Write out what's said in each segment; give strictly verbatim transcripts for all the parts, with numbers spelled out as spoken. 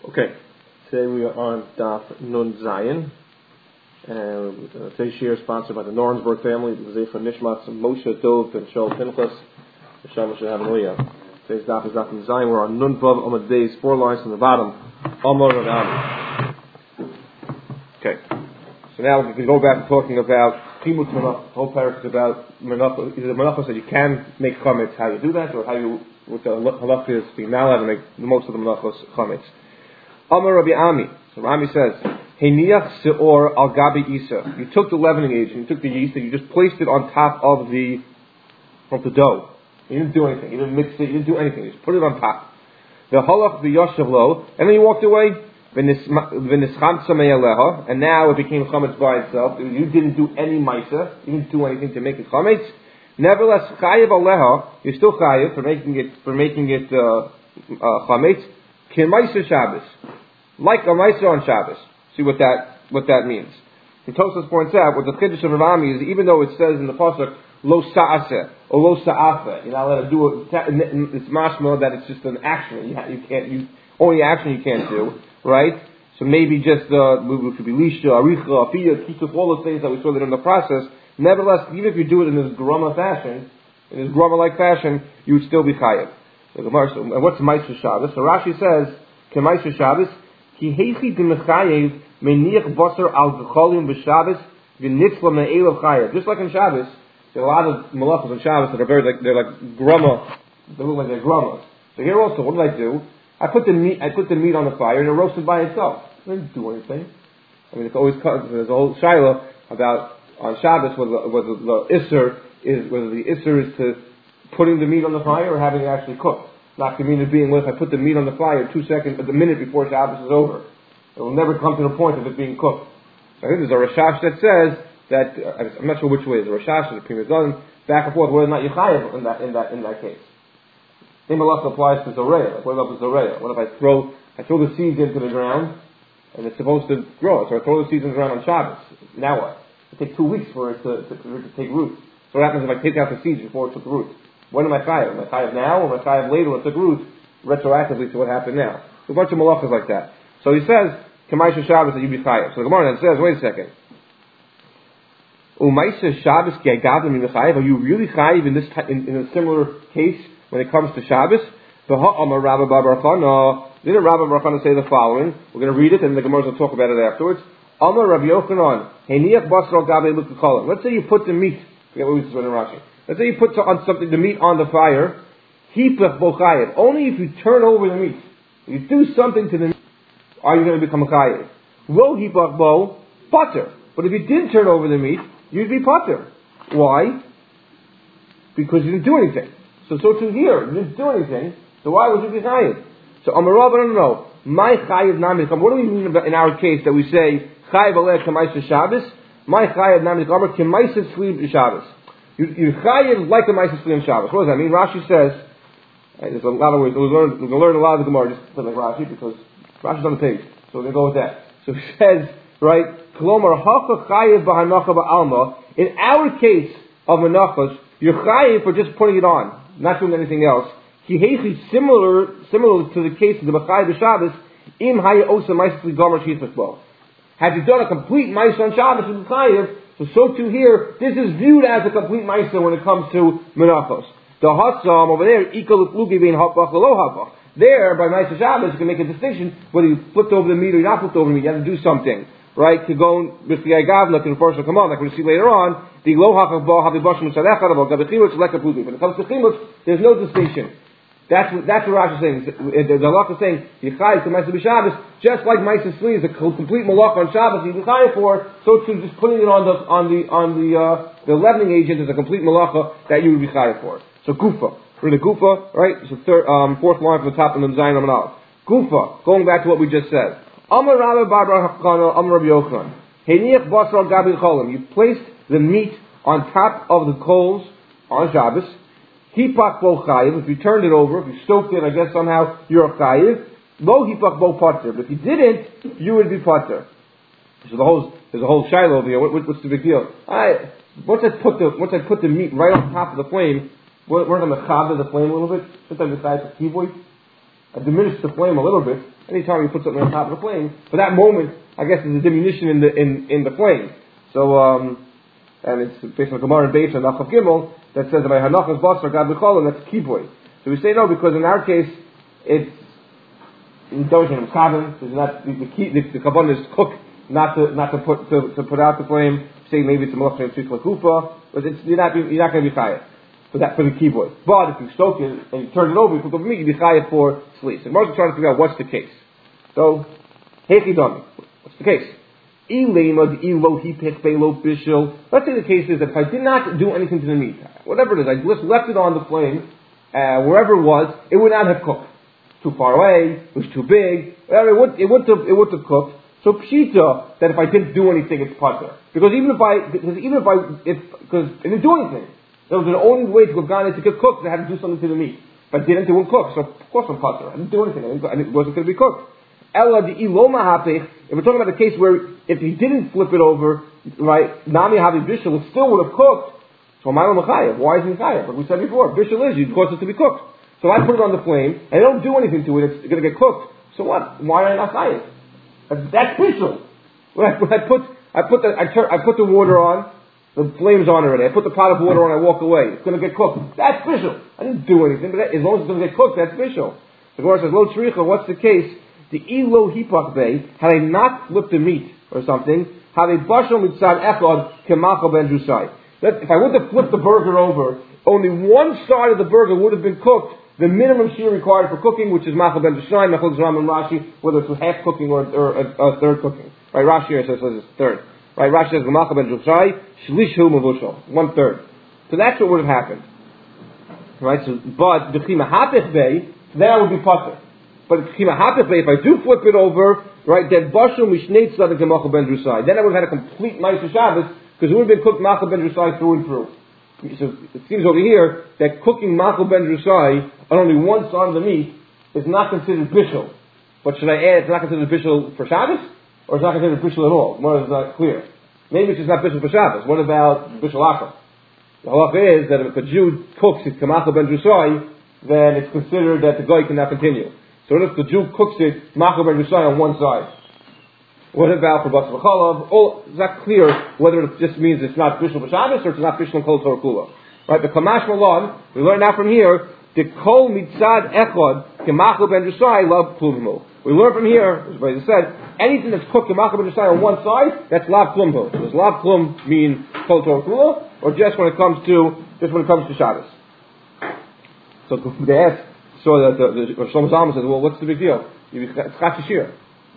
Okay, today we are on Daf Nun Zayin. And uh, today's share is sponsored by the Norensberg family, the Zefa Nishmat, Moshe Dov, and Shaul Pinchas, the Shama Shehav Aliyah. Today's Daf is Daf Nun Zayin. We're on Nun Vav Amad Days, four lines from the bottom. Amar Rav Ami. Okay, so now we can go back to talking about Chimut Menachos. The whole paragraph is about Menachos. Is it Menachos that you can make chametz, how you do that, or how you, what the halach is, being now allowed to make most of the Menachos chametz. Amar Rabbi Ami. So Rami says, Heiniach seor al gabi isa. You took the leavening agent, you took the yeast, and you just placed it on top of the of the dough. You didn't do anything. You didn't mix it. You didn't do anything. You just put it on top. The halach the yoshev lo, and then you walked away. V'nischam tzamei aleha, and now it became chametz by itself. You didn't do any ma'isa. You didn't do anything to make it chametz. Nevertheless, chayev aleha, you're still chayev for making it for making it uh, uh, chametz. K'ma'isa Shabbos, like a ma'isa on Shabbos. See what that what that means. And Tosfos points out what the chiddush of Rav Ami is, even though it says in the pasuk lo sa'aseh or lo sa'afa, you're not allowed to do it. It's mashma that it's just an action. You, you can't. You only action you can't do, right? So maybe just uh, it could be lisha, aricha, afiyah, kituf, all those things that we saw that in the process. Nevertheless, even if you do it in this grama fashion, in this grama-like fashion, you would still be chayav. So, and what's Ma'aser Shabbos? So Rashi says, Ma'aser Shabbos, Ki heichi d'mechayev meniach basar al v'cholim b'Shabbos v'nitzla me'elav chayev. Just like in Shabbos, there are a lot of malachos on Shabbos that are very like they're like grama, they look like they're grama. So here also, what did I do? I put the meat, I put the meat on the fire and it roasted by itself. I didn't do anything. I mean, it's always there's a whole shaila about on Shabbos whether whether the isser is whether the isser is to putting the meat on the fire or having it actually cooked. Not the mean of being with, I put the meat on the fire two seconds, the minute before Shabbos is over. It will never come to the point of it being cooked. So I think there's a Rashash that says that, uh, I'm not sure which way, the Rashash or the Prima Zon, back and forth, whether or not you chayav in that, in that, in that case. Same halacha applies to Zoreya. Like, what about the Zoreya? What if I throw, I throw the seeds into the ground, and it's supposed to grow, so I throw the seeds into the ground on Shabbos. Now what? It takes two weeks for it to, to, for it to take root. So what happens if I take out the seeds before it took root? When am I chayav? Am I chayav now, or am I chayav later when it took root, retroactively to what happened now? So a bunch of malachas like that. So he says, K'maisa Shabbos that you be chayav. So the Gemara then says, wait a second. Umaisa Shabbos ki'agavim chayav. Are you really chayav in this in, in a similar case when it comes to Shabbos? V'ha'amar Rabba bar Chana. Didn't Rabba bar Chana say the following? We're going to read it, and the Gemara will talk about it afterwards. Amar Rabbi Yochanan. Heiniach basar al gabe l'kikolim. Let's say you put the meat. Forget what we just read in Rashi. Let's say you put on something, the meat on the fire. Hipach bo chayev. Only if you turn over the meat, if you do something to the meat, are you going to become a chayev? Lo hipach bo pater. But if you didn't turn over the meat, you'd be pater. Why? Because you didn't do anything. So, so too here, you didn't do anything. So why would you be chayev? So Amarav, I don't know. My chayev nami. What do we mean in our case that we say chayev aleh k'maisa Shabbos? My chayev nami kamer k'maisa sleep Shabbos. You, you chayiv like a ma'aser shli on Shabbos. What does that mean? Rashi says, right, there's a lot of ways, we're going to learn a lot of the Gemara just like Rashi, because Rashi's on the page, so we're going to go with that. So he says, right, Kolomar hacha chayiv b'hanacha ba'alma. In our case of menachos, you're chayiv for just putting it on, not doing anything else. Ki heichi similar, similar to the case of the b'chayiv b'Shabbos, im haya osa ma'aser shli gomer shifas bo. Had you done a complete ma'aser on Shabbos with the chayiv, so, so too here, this is viewed as a complete ma'aser when it comes to menachos. The hatzam over there, ikal l'flugi bein hapach lo hapach. There, by ma'aser Shabbos, you can make a distinction whether you flipped over the meat or you not flipped over the meat. You have to do something, right? To go with the agavna to the first come on, like we'll see later on. The lo hapach bo habibashim tzadechad abo gabechimutz lekaplugi. When it comes to chimutz, there's no distinction. That's what, that's what Rashi is saying. The halach is saying, Yichai to Ma'aser b'Shabbos, just like Ma'aser Shli is a complete malach on Shabbos, you Yichai for, so too just putting it on the, on the, on the, uh, the leavening agent is a complete malacha that you would be Yichai for. So Gufa. We're in the Gufa, right? So third, um, fourth line from the top of the Zayin Amanal. Gufa, going back to what we just said. Amar Rabba bar Chana, Amar Rabbi Yochanan. Heiniach basar gabi cholim. You placed the meat on top of the coals on Shabbos. Hipach bo chayiv. If you turned it over, if you stoked it, I guess somehow you're a chayiv. Lo hipach bo pater. But if you didn't, you would be pater. So the whole there's a whole shiloh over here. What, what, what's the big deal? I once I put the once I put the meat right on top of the flame, we're going to mechaber the flame a little bit. Sometimes it's nice for kivoy. I diminished the flame a little bit. Anytime you put something on top of the flame, for that moment, I guess there's a diminution in the in, in the flame. So, um, and it's based on Gemara and Beis and Nachaf Gimel that says that by Hanachas Basar Gad B'Cholim, that's kiboy. So we say no because in our case it's indulgent carbon. There's not the the, key, the, the carbon is cook, not to not to put to, to put out the flame. Say maybe it's a malach and tzrik lakupa, but it's you're not you're not going to be chayav for that for the kiboy. But if you stoke it and you turn it over, you put the meat, you'd be chayav for sleep. So Mark's trying to figure out what's the case. So hechidami, what's the case? Let's say the case is that if I did not do anything to the meat, whatever it is, I just left it on the flame, uh, wherever it was, it would not have cooked. Too far away, it was too big, whatever, it, would, it, wouldn't have, it wouldn't have cooked. So pshita, that if I didn't do anything, it's putter. Because even if I, because even if I, if, because I didn't do anything, there was an only way to have gone in to get cooked, I had to do something to the meat. If I didn't, it wouldn't cook, so of course I'm putter. I didn't do anything, I didn't, it wasn't going to be cooked. Ella the iloma hapich. If we're talking about the case where if he didn't flip it over, right, nami havi bishul, it still would have cooked. So my mechayev. Why isn't it chayev? Like we said before, bishul is you cause it to be cooked. So I put it on the flame and I don't do anything to it. It's going to get cooked. So what? Why am I not chayev? That's bishul. When I, when I put I put the I, turn, I put the water on, the flame's on already. I put the pot of water on. I walk away. It's going to get cooked. That's bishul. I didn't do anything, but that, as long as it's going to get cooked, that's bishul. The Gemara says, lo tzricha. What's the case? The ilo hipach bay, had I not flipped the meat or something, had a bashal mitzad echad kemachal ben drusai. If I would have flipped the burger over, only one side of the burger would have been cooked, the minimum shear required for cooking, which is machal ben drusai, machal zram and Rashi, whether it's half cooking or, or a, a third cooking. Right, Rashi here says it's third. Right, Rashi says machal ben drusai, shlishu mavushal, one third. So that's what would have happened. Right, so, but the chima hapich bay, then I would be putter. But if I do flip it over, right, then bashul mishnei tzaddik machal ben drusai. Then I would have had a complete ma'aser Shabbos because it would have been cooked machal ben drusai through and through. So it seems over here that cooking machal ben drusai on only one side of the meat is not considered bishul. But should I add it's not considered bishul for Shabbos, or it's not considered bishul at all? More is not clear. Maybe it's just not bishul for Shabbos. What about bishul achar? The halacha is that if a Jew cooks it machal ben drusai, then it's considered that the guy cannot continue. So if the Jew cooks it, machal ben drusai on one side. What about for basar v'chalav? Oh, it's not clear whether it just means it's not bishul b'Shabbos or it's not bishul kol torah kula. Right? The kamash malon, we learn now from here, the kol mitzad echad kemachal ben drusai lav plumhu. We learn from here, as I said, anything that's cooked kemachal ben drusai on one side, that's lav plumhu. Does lav plum mean kol torah kula, or just when it comes to just when it comes to Shabbos? So they ask. So that the, the, the Shlomo Zalman says, well, what's the big deal? It's Chatzi Shir.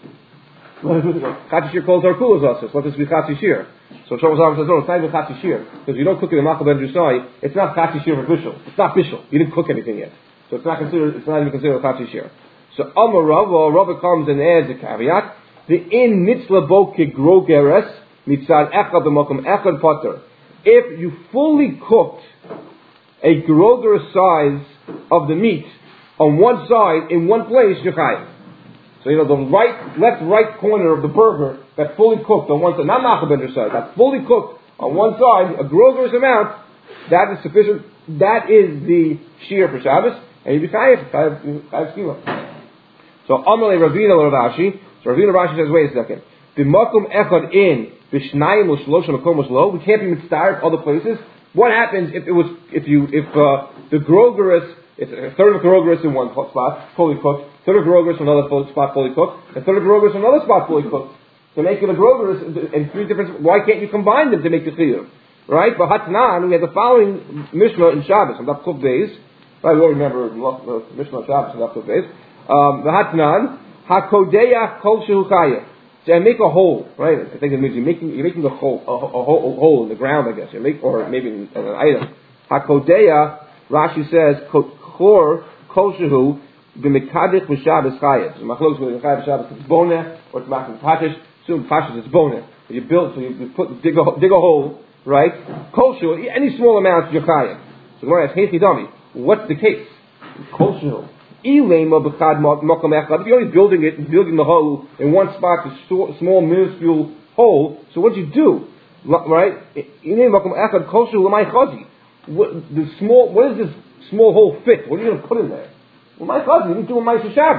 Chatzi Shir calls our coolers also. So let this be Chatzi Shir. So Shlomo Zalman says, no, it's not even Chatzi Shir. Because you don't cook it in machal ben drusai, it's not Chatzi Shir for Bishul. It's not Bishul. You didn't cook anything yet. So it's not considered, it's not even considered Chatzi Shir. So Amar Rava, Rava comes and adds a caveat. The in nitzla bo kegrogeres mitzad echad b'makom echad potter. If you fully cooked a grogeres size of the meat on one side, in one place, you're chayav. So, you know, the right, left, right corner of the burger that's fully cooked on one side, not machal ben drusai, that's fully cooked on one side, a groger's amount, that is sufficient, that is the shear for Shabbos, and you be chayav, chayav, chayav skila. So, Amalei Ravina Ravashi, so Ravina Ravashi says, wait a second, the makom echad in, b'shnayim l'shloshim makom lo, we can't be mitzvah other places. What happens if it was, if you, if, uh, the groger's it's a third of grogeres in one spot, fully cooked. A third of grogeres in another spot, fully cooked. A third of grogeres in another spot, fully cooked. To make it a grogeres in three different. Why can't you combine them to make the chiyuv? Right? But Hatnan, we had the following Mishnah in Shabbos on Daf Kuf Beis. Right, we all remember the Mishnah of Shabbos on Daf Kuf Beis. Um, the Hatnan Hakodeya Kol Shehu Chayah. So I make a hole, right? I think it means you're making you're making a hole, a, a, hole, a hole in the ground, I guess. You make, or maybe an, an item. Hakodeya. Rashi says. Or kol shehu b'mekadich b'Shabbos chayav. So machlokes whether it's chayav b'Shabbos it's boneh or it's machlokas pashish. Soon pashish it's boneh. So you build, so you, you put dig a dig a hole, right? Kol shehu any small amount you're chayav. So Gemara asks, hey chidami, what's the case? Kol shehu ilema b'chad makom echad. If you're only building it, building the hole in one spot, a small minuscule hole. So what do you do, right? Ilema makom echad kol shehu l'may chazi. The small, what is this small hole fit? What are you going to put in there? Well, my cousin, you didn't do a ma'aser Shabbos.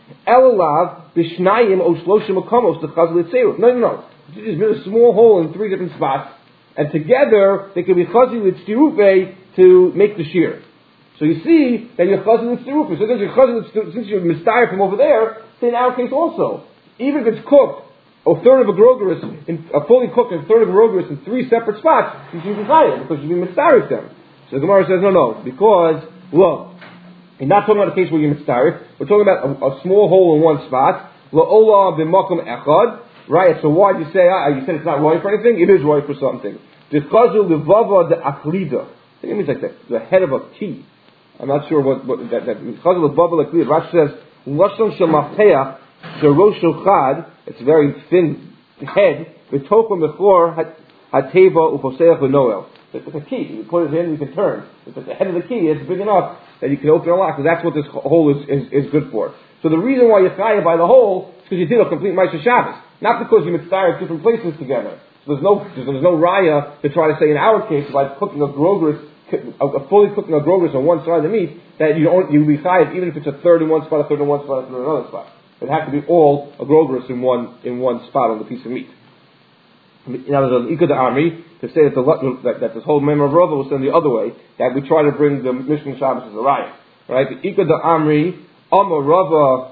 Elalav b'shnayim o shloshim makomos l'chazal l'tzeiru. No, no, no. There's been a small hole in three different spots, and together they can be chazal l'tzirufe to make the shear. So you see that you're chazal l'tzirufe. So since you're chazal, since you're mistire from over there, so in our case also, even if it's cooked a third of a grogeris, in, a fully cooked and a third of a grogeris in three separate spots, you should be chayav because you be mitzarif them. So the Gemara says no, no, because well. We're not talking about a case where you're mitzarif. We're talking about a, a small hole in one spot. La'ola b'makom echad. Right? So why do you say, ah, you said it's not right for anything? It is right for something. D'chazu levava de'achlida. I think it means like the, the head of a key. I'm not sure what, what that, that means. D'chazu levava de'achlida. Rashi says, lashon shemafteach sherosh chad. It's a very thin head. V'tokum b'chor hateva uposeach v'noel. It's like a key. You put it in, you can turn. It's like the head of the key. It's big enough that you can open a lock. So that's what this hole is, is, is good for. So the reason why you're chayav by the hole is because you did a complete Ma'aseh Shabbos. Not because you mitzvah different places together. So there's no there's, there's no raya to try to say in our case, like cooking a grogeris, a fully cooking a grogeris on one side of the meat, that you don't you'll be chayav even if it's a third in one spot, a third in one spot, a third in another spot. It has to be all a grogeris in one in one spot on the piece of meat. Now there's an Ika the Army to say that, the, that, that this whole member of Rava was done the other way, that we try to bring the Mishkan Shabbos as a raya. Right? The Ika the Amri, Amar Rava,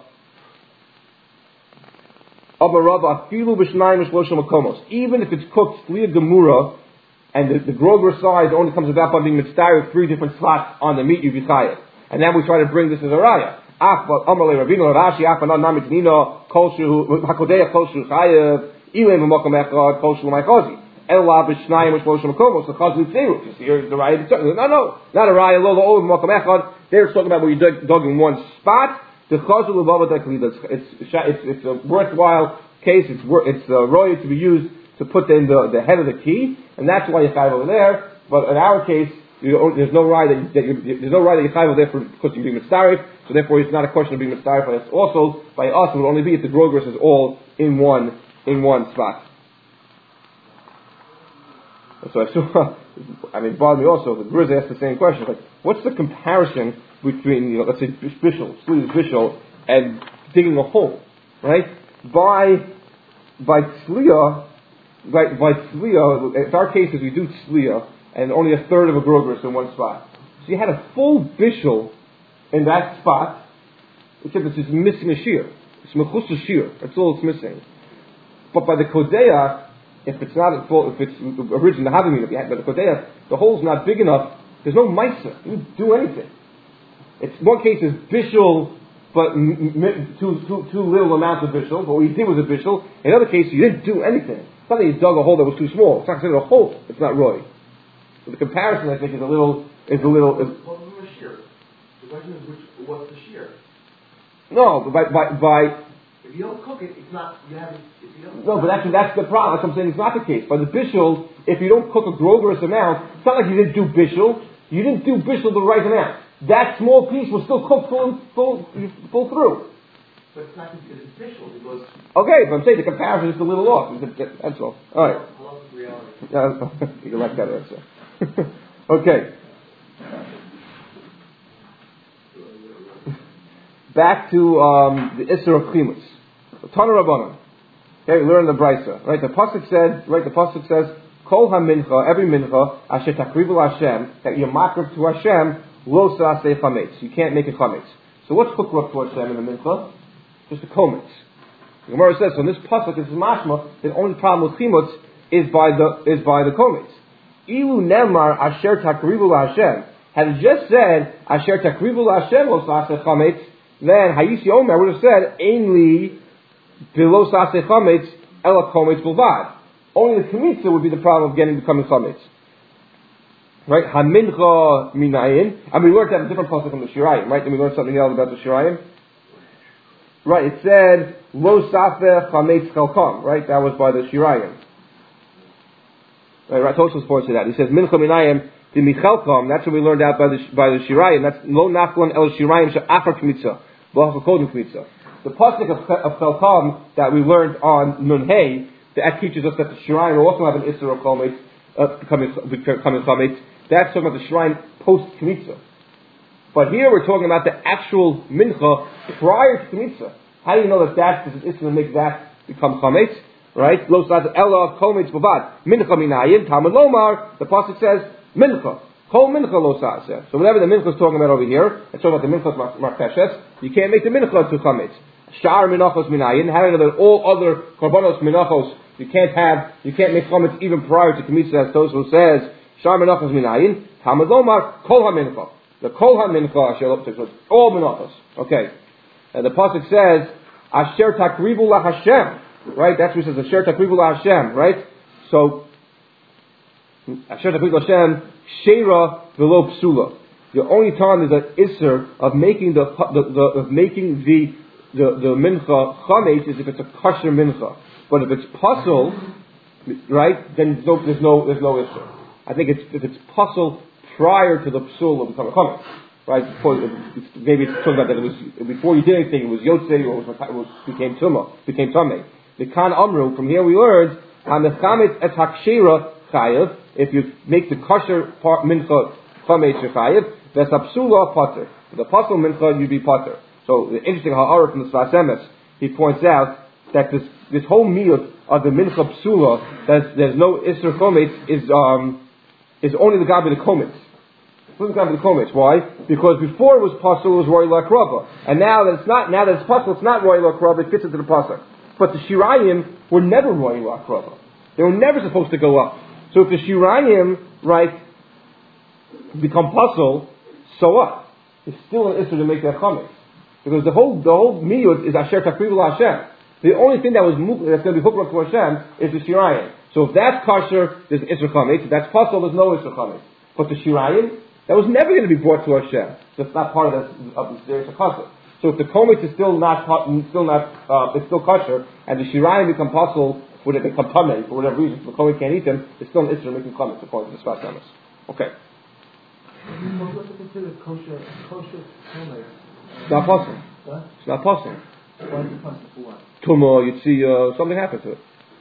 Amar Rava, Afilu b'shnayim v'shloshim makomos. Even if it's cooked Sliya Gemura, and the, the groger size only comes about by being mitzvah with three different slots on the meat, you be chayav. And now we try to bring this as a raya. Ach, but Amar le Rabino Rashi, Ach, but not Namitnino, Kolshu, Hakodeya Kolshu chayav. Even b'makom echad kol shlu ma'chazi. Ela b'shnayim v'shloshim makomos l'chazli tzeiru. Just here the raya. No, no, not a raya. Lo lo b'makom echad. They're talking about where you dug, dug in one spot. The chazul l'bava deklida. It's it's it's a worthwhile case. It's it's a roya to be used to put in the, the head of the key, and that's why you chayv over there. But in our case, you don't, there's no raya that, that you, there's no raya that you chayv over there for, because you're being mitzarif. So therefore, it's not a question of being mitzarif. But it's also by us it would only be if the grogeris is all in one. in one spot. So I saw, I mean, it bothered me also, the Grizz asked the same question, like, what's the comparison between, you know, let's say, bishul, Sliya's bishul, and digging a hole, right? By, by Sliya, by, by Sliya, in our cases we do Sliya, and only a third of a grogeris in one spot. So you had a full bishul in that spot, except it's just missing a shear. It's mechus a shear, that's all it's missing. But by the Kodeya, if it's not full, if it's original Havimina, but the Kodeya, the hole's not big enough, there's no Maisa. You didn't do anything. It's, one case is Bishul, but m- m- too, too, too little amount of Bishul, but what you did was a Bishul. In another case, you didn't do anything. It's not that you dug a hole that was too small. It's not considered a hole. It's not Roy. So the comparison, I think, is a little, is a little, is, What was the shear? The question is, which, what's the shear? no, by, by, by, If you don't cook it, it's not, you haven't, if you don't... No, but that's, that's the problem. That's what I'm saying. It's not the case. By the bishul, if you don't cook a grogerous amount, it's not like you didn't do bishul. You didn't do bishul the right amount. That small piece was still cooked full, full, full through. But it's not because it's bishul, because... Okay, but I'm saying the comparison is a little off. That's all. All right. I love the reality. Uh, you like that answer. Okay. Back to um, the Isser of Chimus. Tana Rabbanan. Okay, we learn the Brisa. Right, the pasuk said. Right, the pasuk says, "Kol hamincha, every mincha, asher takrivu Hashem, that you're makriv to Hashem, lo saseh chametz. You can't make a chametz. So what's chukruf to Hashem in the mincha? Just a kometz. The Gemara says, so in this pasuk, this is mashma. The only problem with chimutz is by the is by the kometz. Ilu nemar asher takrivu Hashem. Had it just said asher takrivu Hashem lo saseh chametz, then Hayisi Omer would have said ainly below saseh chametz ela kometz bulvad. Only the Kemitza would be the problem of getting becoming chametz. Right? Hamincha minayin. And we learned that in a different pasuk from the Shirayim, right? Then we learned something else about the Shirayim. Right, it said lo safeh chametz chelkam. Right, that was by the Shirayim. Right, right. Tosfos points to that. He says mincha minayim the michelkam. That's what we learned out by the by the Shirayim. That's lo naflan el Shirayim she'achar kmitza v'achar kodem kmitza. The pasuk of, of chelkam that we learned on Nun Hey, that teaches us that the Shirayim also have an Isser of Chometz, uh, becoming, becoming Chometz. That's talking about the Shirayim post-Kmitza. But here we're talking about the actual Mincha prior to Kmitza. How do you know that that is going to make that become chametz? Right? Lo sad ella kometz bavad mincha minayin Talmud lomar. The pasuk says mincha kol mincha lo saaseh. So whatever the mincha is talking about over here, it's talking about the minchas markeshes. You can't make the mincha to chametz. Shar minachos minayin. How do you know that all other korbanos minachos you can't have? You can't make chametz even prior to kmitza, as Tosfos says. Shar minachos minayin Talmud lomar kol hamincha. The kol hamincha asher all minachos. Okay. And the pasuk says asher takrivu la Hashem. Right, that's what it says. Asher takrivu la Hashem. Right, so Asher takrivu la Hashem sheira velo psula. The only time there's an isser of making the, the, the of making the the, the mincha chametz is if it's a kosher mincha. But if it's puzzle, right, then there's no there's no, there's no isser. I think it's if it's puzzle prior to the psul of becoming chametz. Right, before, it's, maybe it's talking about that it was before you did anything. It was yotzei or it, was, it was, became tumah, became tamei. The kan amru. From here we learned hamechametz et hakshira chayev. If you make the kosher part mincha chametz chayev, that's apsula pater. The puzzle mincha you'd be pater. So the interesting ha'ara from the Sfas Emes, he points out that this this whole meal of the mincha psula, that there's no isser chametz, is um is only the gabi the chametz. Why? Because before it was pasul, it was roy lakrava, and now that it's not, now that it's pasul, it's not roy lakrava. It fits into the pasuk. But the shirayim were never roy lakrava. They were never supposed to go up. So if the shirayim, right, become pasul, so what? It's still an issue to make that chametz, because the whole the whole miyut is asher takrivu Hashem. The only thing that was that's going to be hooked up to Hashem is the shirayim. So if that's kosher, there's isser chametz. If that's pasul, there's no isser chametz. But the shirayim, that was never going to be brought to Hashem. That's not part of the of the serious kosher. So if the kometz is still not still not uh, it's still kosher, and the shirayim become pasul, would it become tamei for whatever reason? The kometz can't eat them. It's still an issue making kometz according to the Sfas Emes. Okay. What's it considered kosher? Kosher kometz. It's not pasul. What? It's not pasul. Why is it pasul for what? Tumah, you'd see uh, something happen to it.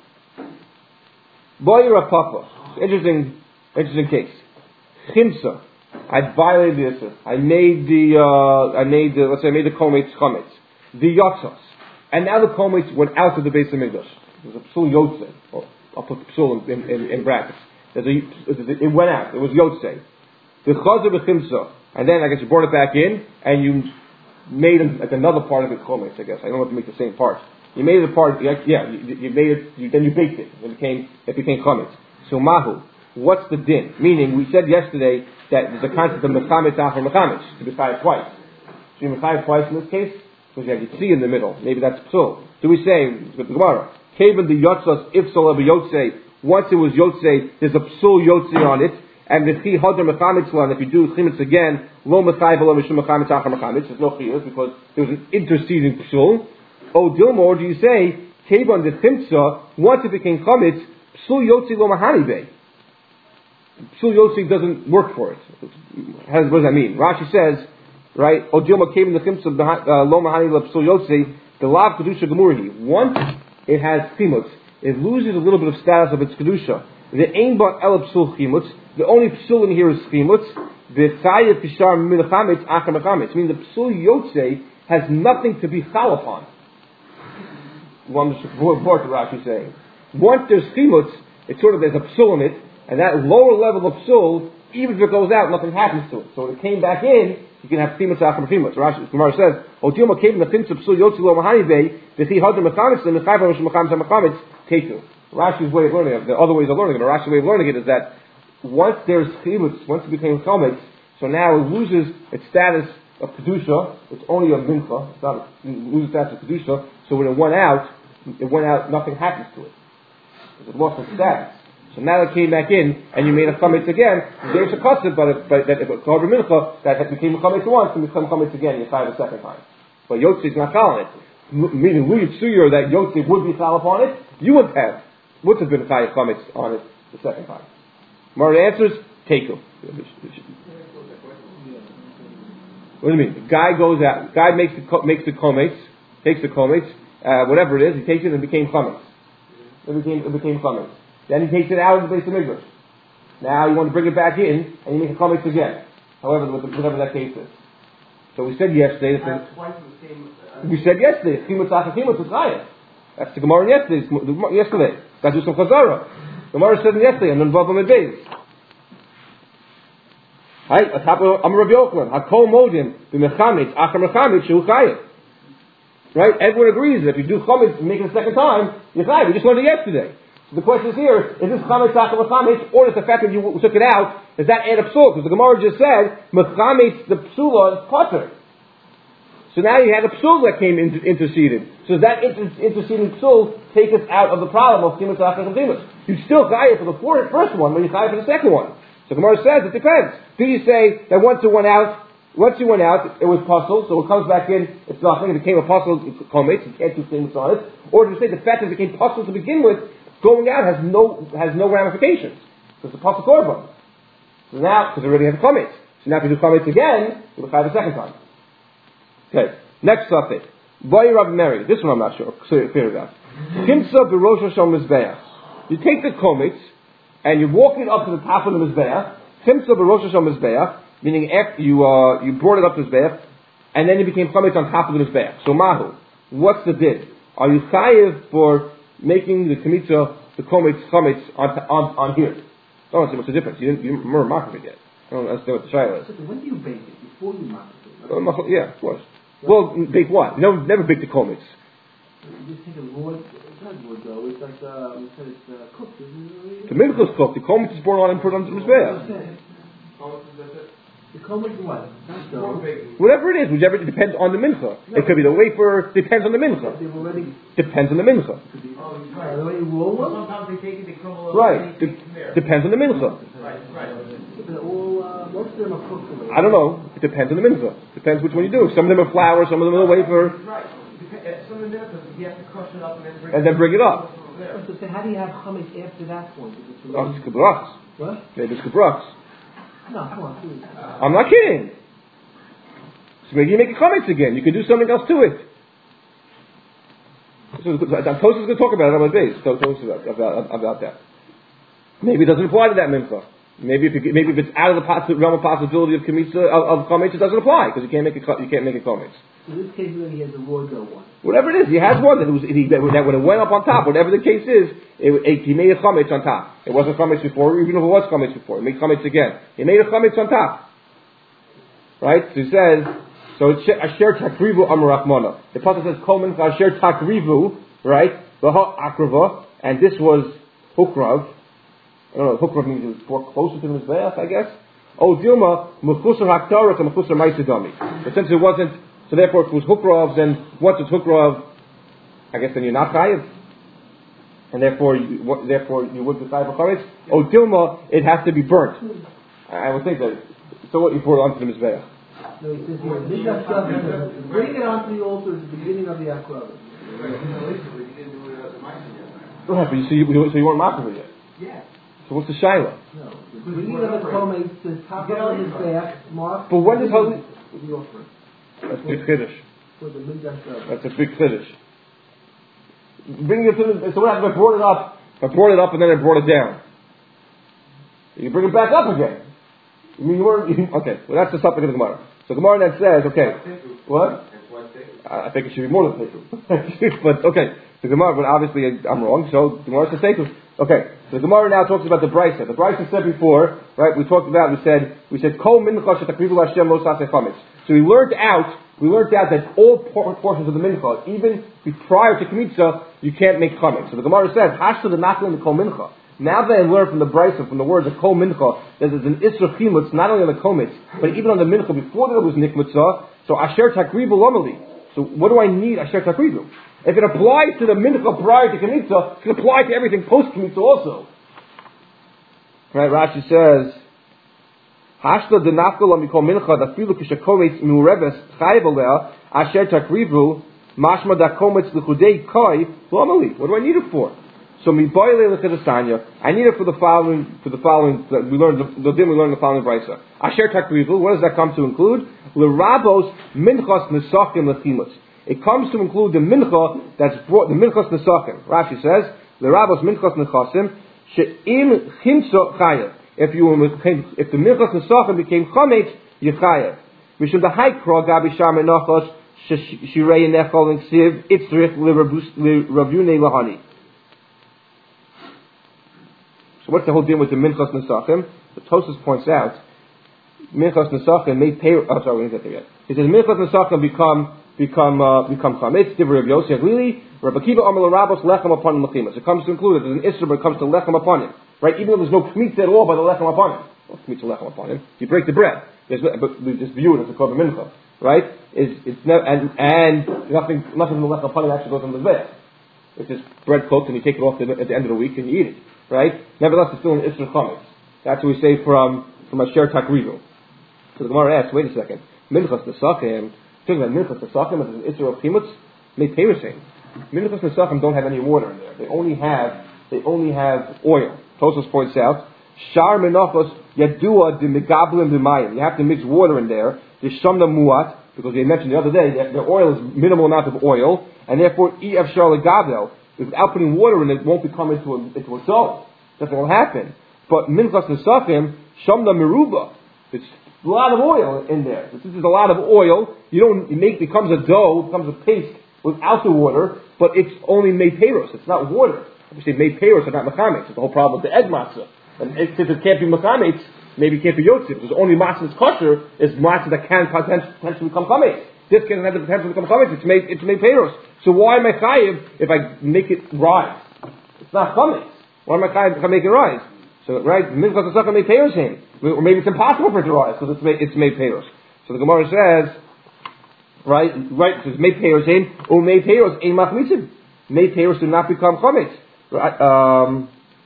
Boyer papa. Interesting, interesting case. Chimsa. I violated the issur. I made the, uh, I made the, let's say I made the kometz chametz. The yotzos. And now the kometz went out to the Beis Hamikdash. There's a psul yotzei. Oh, I'll put the psul in, in, in brackets. There's a, it went out. It was yotzei. The chazer b'chimsa. And then I guess you brought it back in, and you made it, like another part of it kometz, I guess. I don't know if you make the same part. You made it a part, yeah, you, you made it, you, then you baked it. It became, it became chametz. So mahu. What's the din? Meaning, we said yesterday that there's a concept of mechametz after mechametz, to be chayav twice. Should you be chayav twice in this case? Because you have Yitzi in the middle. Maybe that's psul. Do we say, with the Gemara, Kevin the yotzos ifsol ever yotzei, once it was yotzei, there's a psul yotzei on it, and the chi hadar mechametz lan, if you do chimetz again, lo mechayav lo mishum mechametz after mechametz, there's no chiyuv, because there was an interceding psul. O dilmor, do you say, Kevin the chimtza, once it became chametz, psul yotzei lo mahani bey. Psul Yotzi doesn't work for it. What does that mean? Rashi says, right, O Dilma came in the chimtz of Lo Mahani Le Psul Yotzi, the Lav Kedusha Gemurhi. Once it has chimutz, it loses a little bit of status of its Kedusha. The Ein Ba El Psul Chimutz, the only psul in here is chimutz, the Chayev Kishar Min Chametz Achar Mechametz, meaning the Psul Yotzi has nothing to be chal upon. One part of Rashi saying. Once there's chimutz, it's sort of, there's a psul in it, and that lower level of psul, even if it goes out, nothing happens to it. So when it came back in, you can have chimutz after chimutz. Rashi, Gemara says, "O Dilma came in the chimutz psul yotzi lo mahani bay v'chi hadar mechametz and mechayv mishum mechametz mechametz tetu." Rashi's way of learning it, the other ways of learning it, but Rashi's way of learning it is that once there's chimutz, once it became chametz, so now it loses its status of kedusha. It's only a mincha. It's not. It loses status of kedusha. So when it went out, it went out. Nothing happens to it. It lost its status. So now it came back in, and you made a chametz again. There's a custom, but it, but that if it's called a mincha, that became a chametz once, and become chametz again, you try it a second time. But Yotzi is not chal on it. M- meaning, Lu Yitzuyur, that Yotzi would be chal upon it, you would have, would have been chayav chametz on it the second time. Mara answers, teku. What do you mean? The guy goes out, the guy makes the makes the chametz, takes the chametz, uh, whatever it is, he takes it and it became chametz. It became it became chametz. Then he takes it out of the Beis Hamikdash. Now you want to bring it back in, and you make a chametz again. However, whatever that case is. So we said yesterday that the, twice the same. Uh, we said yesterday chimutz achar chimutz is chayav. That's the Gemara yesterday. Yesterday, got to do some chazara. The Gemara said yesterday, and then vav amid beis. Right, I'm Rabbi Yochanan. Hakol modim b'mechamitz achar mechamitz shu chayav. Right, everyone agrees that if you do chametz and make it a second time, you're chayav. We just learned it yesterday. So the question is here: is this chametz achar mechamitz, or is the fact that you took it out, does that add a psul? Because the Gemara just said mechamitz the psula is potter. So now you had a psul that came into, interceded. So does that inter, interceding psul take us out of the problem of chimutz achar chimutz? You still chayav for the four, first one, but you chayav for the second one. So the Gemara says it depends. Do you say that once it went out, once it went out, it was puzzled, so it comes back in, it's nothing, it became a puzzle, it's chometz, you can't do things on it? Or do you say the fact that it became puzzled to begin with, going out has no has no ramifications? Because it's a puzzle korban. So now, because it already has a chometz. So now if you do chometz again, you'll chayav the second time. Okay, next topic. Boy Rabbi Mary. This one I'm not sure, clear about. Kimsa b'rosh Hashem mizbeach. You take the chometz, and you walk it up to the top of the mizbeach. Kimsa b'rosh Hashem mizbeach. Meaning, after you uh, you brought it up to the mizbeach, and then it became chametz on top of the mizbeach. So mahu, what's the din? Are you chayiv for making the kmitza, the chometz chametz on, on on here? I don't see what's the difference. You didn't you remember marking it yet. I don't understand what the shayla is. So when do you bake it? Before you mark it? Uh, yeah, of course. Well, bake what? You never never bake the chometz. You just take a raw. It's not raw dough. It's like uh, we said it's uh, cooked. Isn't it? The mincha is cooked. The chometz is brought on and put on the mizbeach. Okay. The chometz is what? Not dough. Whatever it is, whichever it depends on the mincha. No. It could be the wafer. Depends on the mincha. They've already. Depends on the mincha. Oh, right. Already raw one. Sometimes they take it, they crumble over. Right. De- depends on the mincha. Right. Right. But all uh, most of them are cooked. Already. I don't know. It depends on the mincha. Depends which one you do. Some of them are flour. Some of them are wafer. Right. Some of them you have to crush it up and then bring. And then bring it up. So, so how do you have chametz after that point? Oh, it's kabrachs. What? Maybe it's kabrachs. No, come on, please. I'm not kidding. So maybe you make a chametz again. You can do something else to it. So Tosfos is going to talk about it on my base. Tosfos about, about about that. Maybe it doesn't apply to that mincha. Maybe if you, maybe if it's out of the possi- realm of possibility of kamitza of, of chametz, it doesn't apply because you can't make a you can't make a chametz. In this case, he has a raw dough one. Whatever it is, he has one that it was he, that when it went up on top. Whatever the case is, it, it, he made a chametz on top. It wasn't chametz before, even if it was chametz before, he made chametz again. He made a chametz on top. Right? So he says, so it's asher takrivu amarachmana. The pasuk says kol mincha asher takrivu, right? The akrava, and this was hukrav. I don't know. Hukrav means it was more closer to the mizbeach, I guess. Oh, Dilma mechusar haktarach and mechusar meisedami. But since it wasn't. So therefore, if it was hukrav, then once it's hukrav, I guess then you're not chayiv, and therefore, you, what, therefore you would be chayiv for chametz. Oh, dilma, it has to be burnt. I, I would think that. So what you pour it onto the mizbeach? No, he says here, midah shavim, bring it onto the altar at the beginning of the akrav. Right, but you see, you, so you weren't marking it yet. Yeah. So what's the shaila? No, the bringing of the chometz to the top of the mizbeach, mark. But when does holy? The offering. That's a big chiddush. For the midah shavim. That's a big chiddush. Bring it to the, so what happened if I brought it up, I brought it up and then I brought it down. You bring it back up again. You mean you weren't, you, okay, well that's the subject of the Gemara. So Gemara then says, okay, what? I think it should be more than Seitu. But okay, the Gemara, but obviously I'm wrong, so the Gemara says Seitu. Okay, so the Gemara now talks about the Brisa. The Brisa said before, right, we talked about, we said, we said, Kol mincha shetakrivu Hashem lo saseh chametz. So we learned out, we learned out that all portions of the mincha, even prior to Kmitza, you can't make chametz. So the Gemara says, Hashta the naklin the Kol mincha. Now that I learned from the Brisa, from the words of Kol mincha, that there's an isra chimutz, not only on the chometz, but even on the mincha before there was nikmitzah, so asher takrivu lomali. So what do I need asher takrivu? If it applies to the mincha prior to Kmitza, it can apply to everything post Kmitza also. Right, Rashi says, Hashla de nafka la mikol mincha da filu kishakometz mureves chayev aleh asher takrivu mashma da kometz l'chudei kai lomali. What do I need it for? So mi boile l'chedasanya. I need it for the following. For the following, we learned the, the din we learned the following brisa. Asher takrivu. What does that come to include? L'rabos minchas nesachim l'chimutz. It comes to include the mincha that's brought, the minchas nesachim. Rashi says, l'rabos minchas nechasim she'im chimtzo chayev. If you if the minchas nesachim became chametz, you chayev. Mishum the Haikra Gabi Sham Menachos Shirei Nechol and Siv Itzrich Ravune Lahani. So what's the whole deal with the Minchas Nesachim? The Tosfos points out Minchas Nesachim made pay. Oh, sorry, we didn't get there yet. He says Minchas Nesachim become become uh, become chametz. Divrei Rav Yossi Aglili, Rabbi Akiva Amar Rabos Lechem upon him lechimas. It comes to include it. There's an issur, but it comes to lechem upon him, right? Even though there's no kmitz at all by the lechem upon him. Well, kmitz lechem upon him. You break the bread, there's, but we just view it as a korban mincha, right? Is it's never and and nothing nothing from the lechem upon him actually goes on the mizbeach. It's just bread cooked and you take it off at the end of the week and you eat it, right? Nevertheless, it's still an issur chametz. That's what we say from from Asher Takrivu. So the Gemara asks, wait a second, Minchas Nesachim, talking about Minchas Nesachim as an Isser of Chimutz, made Perishing. Minchas Nesachim don't have any water in there. They only have, they only have oil. Tosfos points out, Shar Menachos Yadua de Megablim B'mayim. You have to mix water in there. There's Shamna Muat, because they mentioned the other day that the oil is minimal amount of oil, and therefore E F Shar Legabel, without putting water in it, won't become into a, into a dough. Nothing will happen. But Minchas Nesachim, Shamna Meruba, it's a lot of oil in there. This is a lot of oil. You don't it make becomes a dough, becomes a paste without the water, but it's only made peiros. It's not water. Obviously, made peiros are not mechametz. It's the whole problem with the egg matzah. And it, since it can't be mechametz, maybe it can't be yotzif. There's only matzah that's kosher is matzah that can potentially become chametz. This can have the potential to become chametz. It's made it's made peiros. So why am I chayiv if I make it rise? It's not chametz. Why am I chayiv if I make it rise? So, right, Minchas Nesachim made peiros him. Or maybe it's impossible for it to rise because it's made, it's made peiros. So the Gemara says, right, right, it says made peiros him, or made peiros ein machmitzim. Made peiros do not become chametz. Right, um,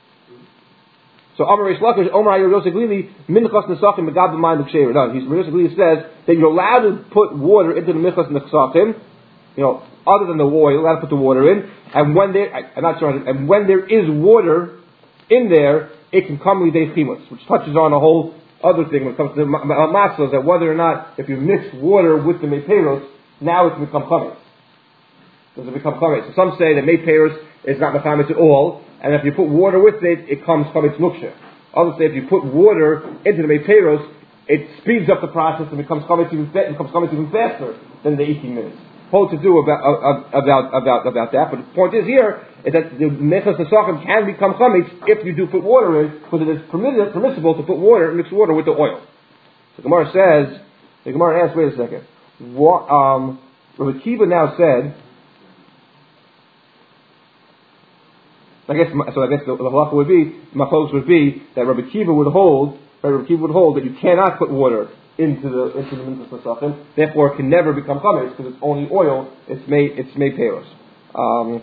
so Amar Reish Lakish, Omar Hayir Yosef Glili, Minchas Nesachim Megab B'mayim L'ksheir. No, he's, Yosef Glili says that you're allowed to put water into the Minchas Nesachim, you know, other than the oil, you're allowed to put the water in, and when there, I, I'm not sure, and when there is water in there, it can come lidei chimutz, which touches on a whole other thing when it comes to matzahs, that whether or not, if you mix water with the meiperos, now it can become chametz. Does it become chametz? So some say that meiperos is not mechametz at all, and if you put water with it, it comes chametz nuksha. Others say if you put water into the meiperos, it speeds up the process and becomes chametz even, fa- becomes chametz even faster than the eighteen minutes. Whole to do about about about about that, but the point is here is that the Minchas Nesachim can become chametz if you do put water in, because it is permitted, permissible to put water, mix water with the oil. So the Gemara says, the Gemara asks, wait a second, what, um, Rabbi Akiva now said, I guess so. I guess the, the halacha would be, machlokes would be that Rabbi Akiva would hold, Rabbi Akiva would hold that you cannot put water into the into the Minchas Nesachim, therefore it can never become chametz because it's only oil. It's made it's made peiros. Um,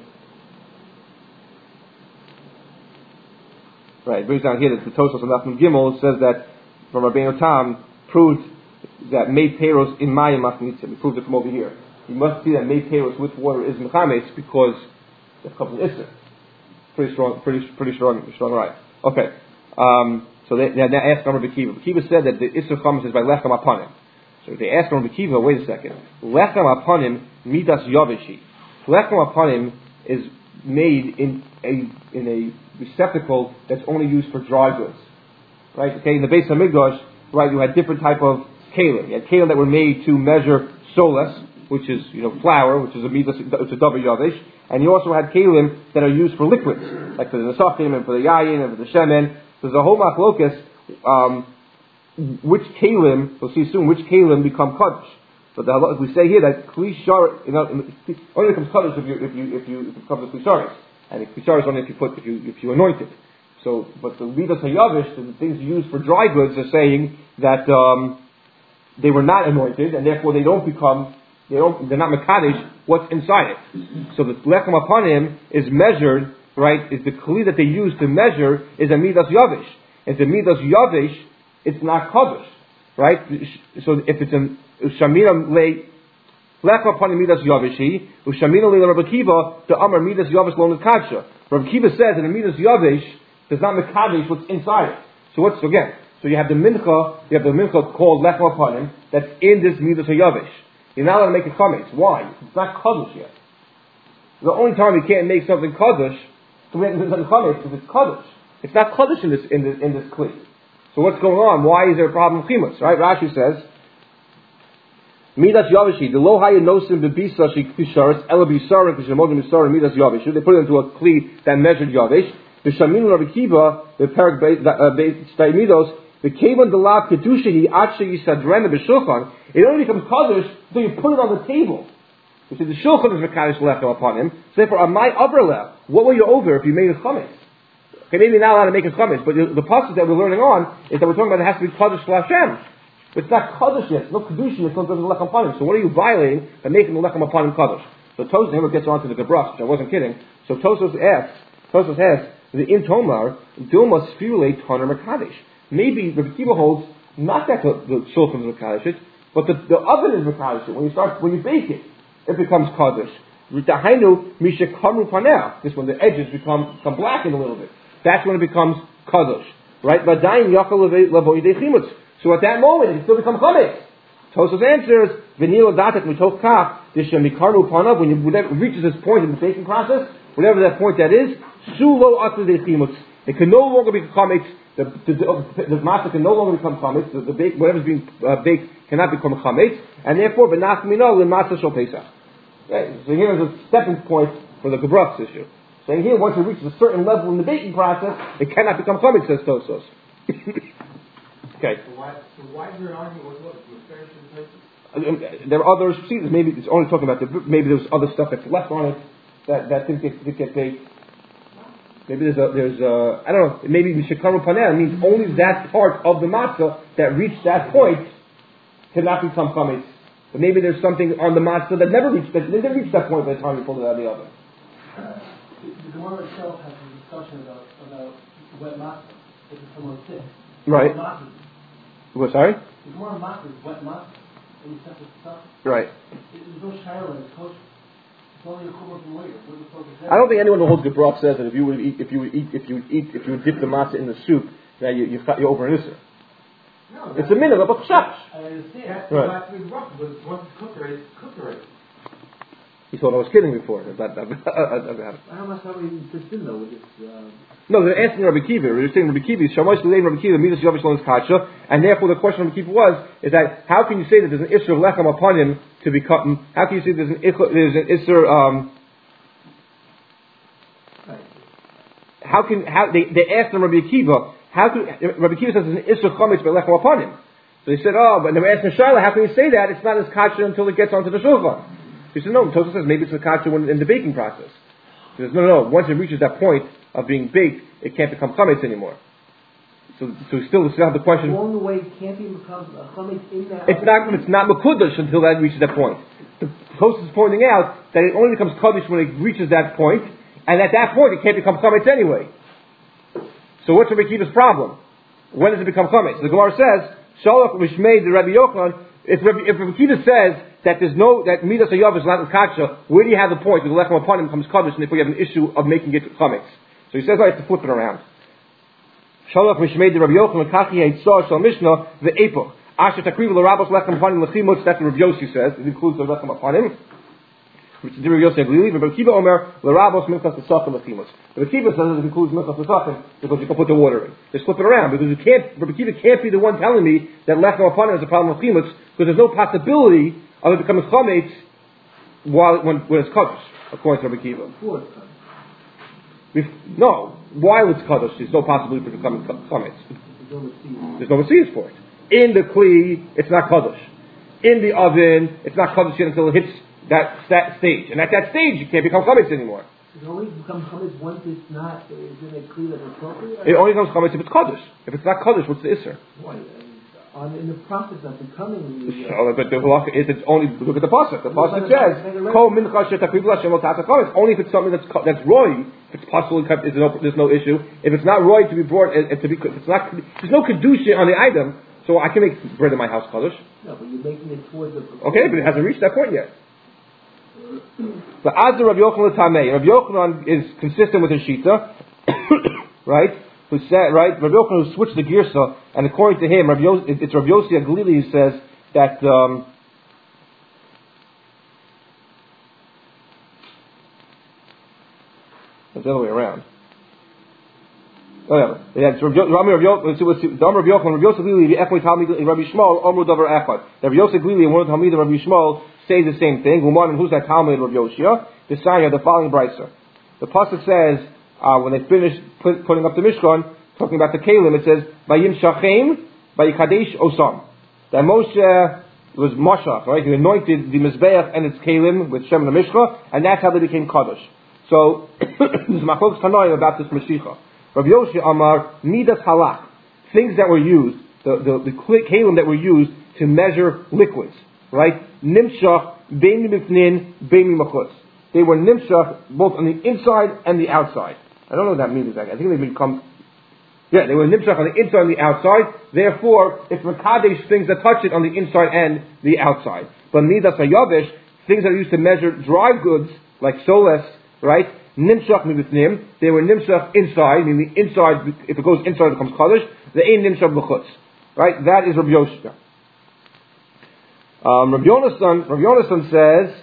right, it brings down here that the Tosfos on Daf Gimel says that from Rabbeinu Tam proved that made peiros in mayim machmitzim. He proved it from over here. You must see that made peiros with water is mechametz because it comes from Isser. Pretty strong, pretty pretty strong, strong right. Okay. Um, So they, they, they asked Rabbi Akiva. Akiva said that the Isser Chametz is by Lechem Aponim. So they asked Rabbi Akiva, wait a second. Lechem Aponim Midas Yavishi. Lechem Aponim is made in a in a receptacle that's only used for dry goods. Right? Okay, in the Beis HaMikdash, right, you had different type of kalim. You had kalim that were made to measure solas, which is, you know, flour, which is a midas, it's a double yavish, and you also had kalim that are used for liquids, like for the nesachim and for the yayin and for the shemen. There's a whole machlokas, um, which kalim, we'll see soon, which kalim become kaddish. But the, we say here that kli shar, you know, only becomes kaddish if you if you if you if it becomes a kli sharis, and kli sharis only if you put if you if you anoint it. So, but the midas hayavish, the things used for dry goods, are saying that um, they were not anointed, and therefore they don't become they don't they're not mekadesh what's inside it. So the lechem upon him is measured. Right, is the kli that they use to measure is a midas yavish. If the midas yavish, it's not kaddish, right? So if it's a shamina le lechem upon midas yavishi, ushamina le Rabbi Akiva the amar midas yavish lo nekadsha. Rabbi Akiva says that a midas yavish does not mekadesh what's inside it. So what's so again? So you have the mincha, you have the mincha called lechem upon him that's in this midas yavish. You're not allowed to make it chametz. Why? It's not kaddish yet. The only time you can't make something kaddish to make it chametz because it's kaddish. It's not kaddish in this in this in this kli. So what's going on? Why is there a problem with chimus? Right? Rashi says, Midas Yavishi, the lo haya nosim bebisa shikisharis ela bisarim kishamodim bisarim midas Yavishi. They put it into a kli that measured Yavish. The Shaminu Rabbi Kiva, the Perak Beit Midos, the Kevan Delab Kedushahi Akshe Yisadrena B'Shulchan. It only becomes Kaddish until you put it on the table. You see, the Shulchan is Mekadosh Lechem upon him. So therefore, on my upper left, what were you over if you made a chametz? Okay, maybe you're not allowed to make a chametz, but the, the passage that we're learning on is that we're talking about it has to be Kaddish L'Hashem. It's not Kaddish yet. It's no Kedushin. It's not the Lechem upon him. So what are you violating by making the Lechem upon him Kaddish? So Tosos never gets onto the Gebrach, which I wasn't kidding. So Tosos asks, Tosos asks, the in Tomar, Dilma Sphirule Toner Mekadosh. Maybe Rabbi Kiva holds not that the, the Shulchan is Mekadosh, but the, the oven is Mekadosh. When you start, when you bake it, it becomes Kaddish. Ritahainu Misha Kamu Panel. This when the edges become, become blackened a little bit. That's when it becomes Kaddish. Right? Vadayin Yachal Levoy Dechimutz. So at that moment, it can still become Chametz. Tosos answers, V'nilo Datet Mitoch Kaf, Disha Mikaru Panav, when it reaches this point in the baking process, whatever that point that is, Sulo Atu Dechimutz. It can no longer become Chametz. The, the, the, the matzah can no longer become chametz. The, the bake, whatever's being uh, baked cannot become chametz, and therefore benach mino l'matzah shel pesach. Okay, so here is a stepping point for the gebrachs issue. Saying here, once it reaches a certain level in the baking process, it cannot become chametz, says Tosos. Okay. So why, so why is there an argument with what? With Farish and Tosos? Um, there are other seasons. Maybe it's only talking about the. Maybe there's other stuff that's left on it that that didn't get, didn't get baked. Maybe there's a, there's a, I don't know, maybe Mishakaru Panel means only that part of the matzah that reached that point cannot become chametz. But maybe there's something on the matzah that never reached that, didn't reach that point by the time you pulled it out of the oven. Uh, the Gemara itself has a discussion about, about wet matzah. If it's someone sick. Right. Matzah. What, sorry? The Gemara matzah is wet matzah. Any separate stuff. Right. There's no shayla, it's kosher. I don't think anyone who holds Gebrach says that if you would eat, if you would eat, if you would eat, if you would dip the matzah in the soup, that you, you, you're over an issur. No, it's a minute of a chash. I understand. It has right. has to be rough, but once it's cooked already, it's cooked already. He thought I was kidding before. That, that, that, that, How much have we fits in though with this? Uh... No, they're asking Rabbi Kiva. They're saying Rabbi Kiva is Shamosh L'Lein Rabbi Kiva Midas Yavish Lon's Kacha, and therefore the question of Rabbi Kiva was is that how can you say that there's an issur of lechem upon him to be cut? How can you say there's an there's an issur? Um, How can how they, they asked him Rabbi Akiva, how can Rabbi Akiva says there's an issur chametz by lechem upon him? So they said, oh, but they were asking Shaila, how can you say that? It's not as kasha until it gets onto the shulchan. He said, no. Tosafos says maybe it's a kasha when in the baking process. He says, no, no, no. Once it reaches that point of being baked, it can't become chametz anymore. So, so we still, we still have the question. Along the way, can't it become a chametz in that? It's not. It's not mekudash until that reaches that point. The Tosafos is pointing out that it only becomes kaddish when it reaches that point. And at that point, it can't become chametz anyway. So what's Rabbi Akiva's problem? When does it become chametz? The Gemara says, Shalach Mishmei the Rabbi Yochanan. If Rabbi, if Rabbi Akiva says that there's no that midas hayav is not in kacha, where do you have the point? The lechem upon him becomes kaddish, and if we have an issue of making it chametz, so he says I have to flip it around. Shalach Mishmei the Rabbi Yochanan kachi heitzar shal Mishnah the epoch asher takriv l'rabos lechem upon him lechimutz. That's what Rabbi Yossi says. It includes the lechem upon him. Which is Rabbi Yosef Lili, but Rabbi Kiva Omer l'rabos minchas l'sachim l'chimutz. Rabbi Kiva says it includes minchas l'sachim because you can put the water in. Just flip it around because you can't. Rabbi Kiva can't be the one telling me that lechem upon him is a problem with chimutz because there's no possibility of it becoming chametz while when, when it's kaddish, according to Rabbi Kiva. No, while it's kaddish, there's no possibility for it becoming chametz. There's no messias for it. In the kli, it's not kaddish. In the oven, it's not kaddish yet until it hits that, that stage. And at that stage, you can't become chametz anymore. It only becomes chametz once it's not uh, in a kli that's appropriate? It only becomes chametz if it's kaddish. If it's not kaddish, what's the issur? Why? On, in the process of becoming the... Uh, so, but the halacha is it's only, look at the pasuk. The pasuk says, Kol mincha shetakriv l'Hashem l'tata chametz. Only if it's something that's that's roy, if it's possible, there's no, there's no issue. If it's not roy to be brought, uh, to be, if it's not, there's no kedusha on the item, so I can make bread in my house kaddish. No, but you're making it towards the... Okay, but it hasn't reached that point yet. But as the Rabbi Yochanan Tamei, Rabbi Yochanan is consistent with his shita, right? Who said, right? Rabbi Yochanan who switched the girsa, and according to him, Rabbi Yos, it's Rabbi Yossi Aglili who says that um, it's the other way around. Oh yeah, yeah. So Rabbi Rabbi, let's see what's the Rabbi Yochanan, Rabbi Yosef Glili, the Echoi Talmid in Rabbi Shmuel, Omru Davar Echad. Rabbi Yosef Glili and one of the Talmidim Rabbi Shmuel say the same thing. Uman, and who's that Talmud Rabbi Yoshia? The sign of the following brisa. The pasuk says uh, when they finished put, putting up the Mishkan, talking about the Kalim, it says Vayim Shachem, Vayikadesh Osam. That Moshe was Mashach, right? He anointed the Mizbeach and its Kalim with Shem and the Mishka, and that's how they became Kaddish. So there's Machlokas Tanoim about this Mashiach. Rabbi Yoshi Amar Midas Halach, things that were used, the the, the kalim that were used to measure liquids, right? Nimshach beini mifnin beini machutz. They were nimshach both on the inside and the outside. I don't know what that means exactly. I think they become, yeah, they were nimshach on the inside and the outside. Therefore, it's makadesh, things that touch it on the inside and the outside. But midas hayavish, things that are used to measure dry goods like soles, right? Nimshach mibitnim, they were nimshach inside, meaning the inside, if it goes inside it becomes kaddish. The ein nimshach b'chutz, right? That is Rabbi Yoshia. Um, Rabbi Yonasan, Rabbi Yonasan says,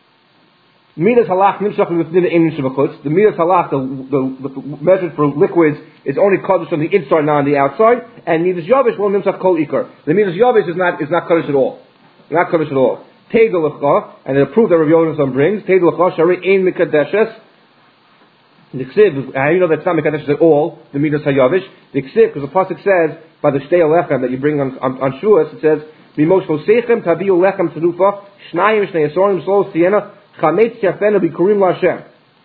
midas halach nimshach mibitnim the ein nimshach b'chutz. The midas halach, the, the, the measure for liquids, is only kaddish on the inside, not on the outside. And midas yavish, well, nimshach kol ikar. The midas yavish is not is not kaddish at all, not kaddish at all. Teidel and the proof that Rabbi Yonasan brings, Teidel lecha shari ein mikadeshes. The Ksiv, how you know that's not Mekadesh at all, the Midas HaYavish? The Ksiv, because the Pasuk says, by the Shtei Lechem that you bring on, on, on Shuas, it says, B'mosh Hosechem tabiu lechem terufa, Shnayim Shnei Asorim Slos Tiena, Chametz Yafenu Bikurim LaHashem.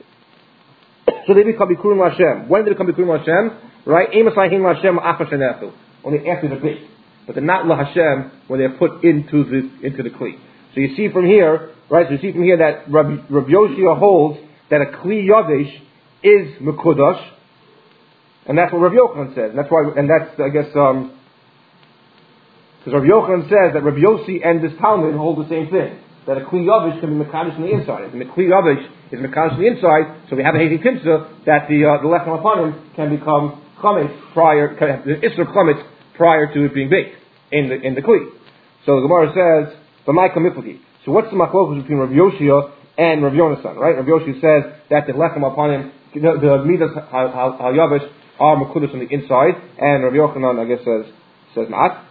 So they become Bikurim LaHashem. When did they become Bikurim LaHashem? Right? Amos Lahim LaHashem Acha Shenechu. Only after the bait. But they're not LaHashem when they're put into the, into the Kli. So you see from here, right, so you see from here that Rabbi, Rabbi Yoshia holds that a Kli Yavish is Mekudash, and that's what Rabbi Yochanan says, and that's why, and that's, I guess, um, because Rabbi Yochanan says that Rabbi Yossi and this Talmud hold the same thing, that a Kli Yavish can be Mekadosh on the inside. If the Kli Yavish is Mekadosh on the inside, so we have a Hazy Timsa, that the, uh, the Lechem upon him can become Chametz prior, can have the Isser Chametz prior to it being baked in the, in the Kli. So the Gemara says, B'mai Kamiflagi. So what's the machlokus between Rabbi Yoshia and Rabbi Yonasan, right? Rabbi Yoshia says that the Lechem upon him, the, the Midas HaYavish are Mekudas on the inside, and Rabbi Yochanan, I guess, says says not.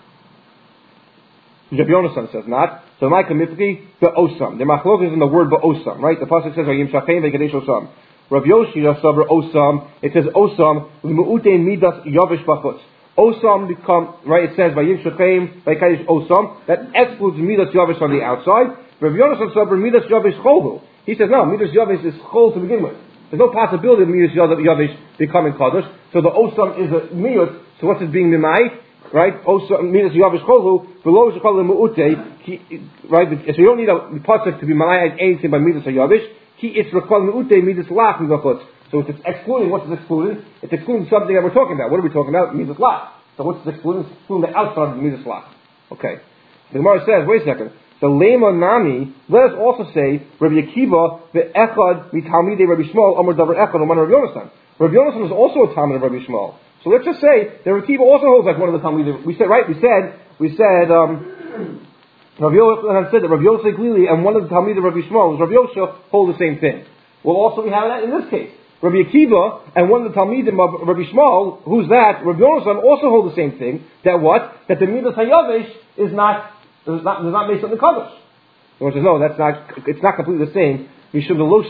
Rabbi Yonasan says not. So my Kamifki, the Osam. The Machlokas is in the word Ba'osam, right? The Pasuk says, Vayim Shachem V'Kadesh Osam. Rabbi Yoshia Sabra Osam, it says Osam, L'mu'utein Midas Yavish B'chutz. Osam become, right, it says Vayim Shachem V'Kadesh Osam, that excludes Midas Yavish on the outside. Rabbi Yonasan Sabra Midas Yavish Cholhu. He says, no, Midas Yavish is Chol to begin with. There's no possibility of Midas Yavish becoming Kaddish. So the Osam is a Miyut. So what's it being Mimai? Right? Osam, Midas Yavish Cholhu. Below Shekol Mu'ute. Right? So you don't need a pasuk to be Mimai anything by Midas Yavish. Ki it's Rekol Mu'ute Midas Lach Mivachutz. So it's excluding, what's it excluding? It's excluding something that we're talking about. What are we talking about? Midas Lach. So what's it excluding? It's excluding the outside of Midas Lach. Okay. The Gemara says, wait a second. The Lema Nami, let us also say, Rabbi Akiva, the Echad, the Talmidei Rabbi Shmuel, Amar Davar Echad, Oman Rabbi Yonasan. Rabbi Yonasan is also a Talmid of Rabbi Shmuel. So let's just say that Rabbi Akiva also holds like one of the Talmidim. We said, right, we said, we said, um, Rabbi Yonasan said that Rabbi Yosef Glili and one of the Talmidim of Rabbi Shmuel, Rabbi Yosef, hold the same thing. Well, also we have that in this case. Rabbi Akiva and one of the Talmidim of Rabbi Shmuel, who's that? Rabbi Yonasan also hold the same thing. That what? That the Midas HaYavish is not It's not, it's not based on the Kaddish. The one says, no, that's not, it's not completely the same. They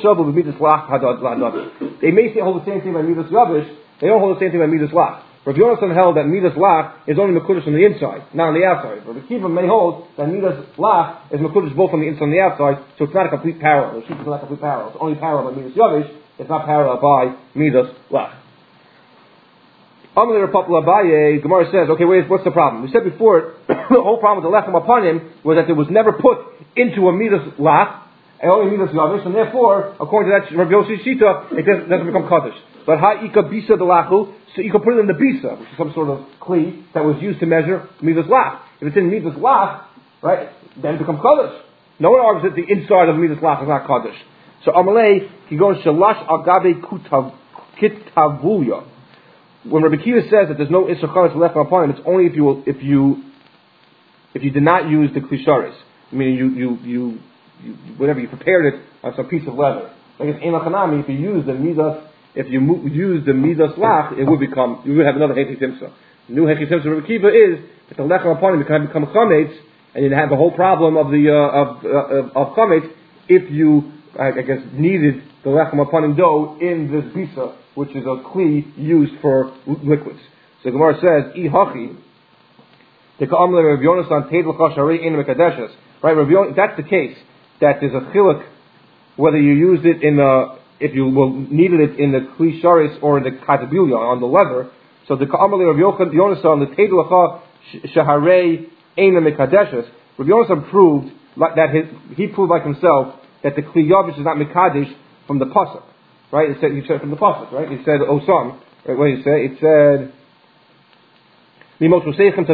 may say hold the same thing by Midas Yavish, they don't hold the same thing by Midas Lach. Rabbi Yonasan held that Midas Lach is only Mekudesh on the inside, not on the outside. Rabbi Akiva may hold that Midas Lach is Mekudesh both on the inside and the outside, so it's not a complete parallel. The sheep is not a complete parallel. It's only parallel by Midas Yavish, it's not parallel by Midas Lach. Amalei Rav Abaye, Gemara says, okay, wait, what's the problem? We said before, the whole problem with the lechem upon him was that it was never put into a midas lach, and only midas yavish, and therefore, according to that Rabbi Yossi Shita, it doesn't, doesn't become kaddish. But ha'ika bisa de lachu, so you can put it in the bisa, which is some sort of kli that was used to measure midas lach. If it's in midas lach, right, then it becomes kaddish. No one argues that the inside of midas lach is not kaddish. So Amalei, he goes shalash agabe kitavuya. When Rabbi Akiva says that there's no Isser Chametz left upon him, it's only if you if you if you did not use the klisharis, meaning you you, you you whatever you prepared it on some piece of leather. Like it's Ein Lachanami, if you use the midas if you mo- use the midas lach, it would become, you would have another hechi timsa. The new hechi timsa of Rabbi Kiva is that the lechem upon him can become chametz, and you have the whole problem of the uh, of, uh, of chametz if you, I, I guess, kneaded the lechem upon him dough in this bisa, which is a kli used for liquids. So the Gemara says, I hachi, the ka'amle Rabbi Yonasan teid l'cha sharei ein mekadeshes. Right, Rabbi Yonasan, that's the case, that there's a chiluk, whether you used it in the, if you will needed it in the kli sharis or in the katabilia, on the leather. So the ka'amle Rabbi Yonasan, the teid l'cha shaharei ein mekadeshes, Rabbi Yonasan proved, like, that his, he proved like himself, that the kli yavish is not mekadesh from the pasuk. Right, it said, he said from the pasuk, right? It said, Osam, right, what did he say? It said, Right, so maybe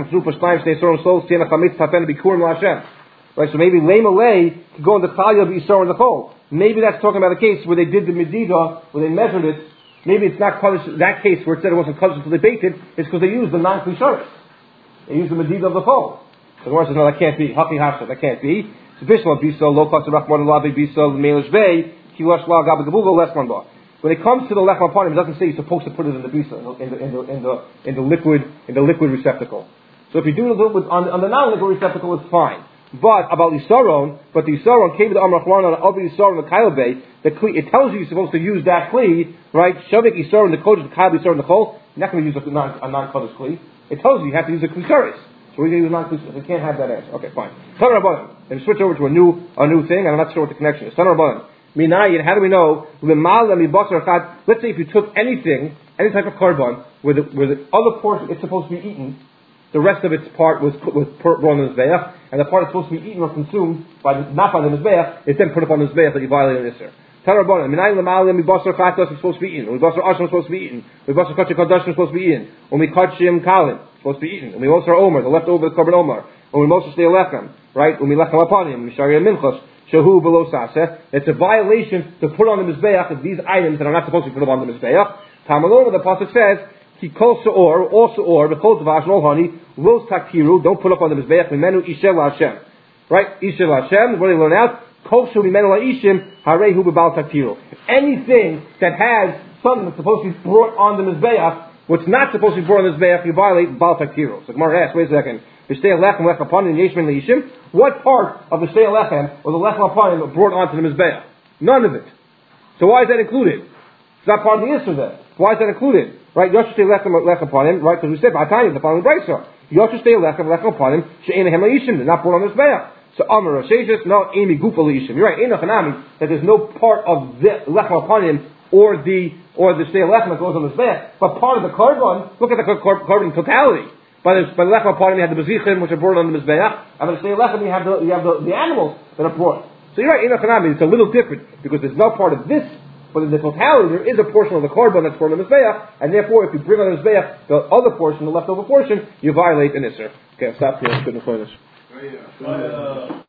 lema lay could go in the chalya of Yisrael and the chol. Maybe that's talking about a case where they did the medida, where they measured it. Maybe it's not kaddish, that case where it said it wasn't kaddish until they baked it. It's because they used the non-klisharis. They used the medida of the chol. So the Gemara says, no, that can't be. Haki hasha, that can't be. It's bishla bisa lo kasa rachman lavi bisa meilish vei kilash la gabe gabugo lesman ba. When it comes to the lechem upon him, it doesn't say you're supposed to put it in the bisa, in the in the in the in the liquid in the liquid receptacle. So if you do it with, on, on the non-liquid receptacle, it's fine. But about Yissaron, but the Yissaron came to the Amar Chwan on Abi Yissaron the Kailbe, the kli, it tells you you're supposed to use that kli, right? Shavik Yissaron the kodesh the Kailbe Yissaron the chol. You're not going to use a non a non kodesh kli. It tells you you have to use a klisaris. So we're going to use non klisaris. We can't have that answer. Okay, fine. Tanar Rabbanan. And switch over to a new a new thing, and I'm not sure what the connection is. Tanar Rabbanan. Minayin, how do we know? Let's say if you took anything, any type of carbon, where the, where the other portion is supposed to be eaten, the rest of its part was put, was put on the mizbeach, and the part that's supposed to be eaten or consumed by the, not by the mizbeach, is then put up on the mizbeach that you violated an isser. Tarabon, minayin l'malim mibasar chatos is supposed to be eaten, mibasar asham is supposed to be eaten, mibasar kachim kadashim is supposed to be eaten, umikachim kalin is supposed to be eaten, umimosar omer, the leftover the carbon omer, umimosar stay lechem, right? Umilechem apanim, misharia minchas. Shahu below saseh. It's a violation to put on the mizbeach of these items that are not supposed to be put on the mizbeach. Tamalova, the pasuk says, "Ki kol seor, all seor, the kol tavash, and all honey, los takiru, don't put up on the mizbeach. Mimenu ishel Hashem, right? Ishel Hashem. What do they learn out? Kol shu mimenu laishim harehu bebal takiru. Anything that has something that's supposed to be brought on the mizbeach, what's not supposed to be brought on the mizbeach, you violate bal takiru. So Gemara asks, wait a second. What part of the shtei lechem or the lechem apanim brought onto the mizbeach? None of it. So why is that included? It's not part of the issue there. Why is that included? Right? Yoshu shtei lechem lechem apanim. Right? Because we said b'atayim the following brayso. Yoshu shtei lechem lechem apanim she'einahem leishim. They're not brought on the mizbeach. So Amar Rasheishis no emi gufa leishim. You're right. Enoch hanami that there's no part of the lechem apanim or the or the shtei lechem that goes on the mizbeach, but part of the carbon. Look at the carbon totality. By the by the lechem upon him, you have the bezichim which are brought on the mizbeach, and by the shtei lechem you have the you have the, the animals that are brought. So you're right, in Echanami, it's a little different because there's no part of this, but in the totality there is a portion of the carbon that's brought on the mizbeach, and therefore if you bring on the mizbeach the other portion, the leftover portion, you violate an isser. Okay, I'll stop here. Couldn't finish.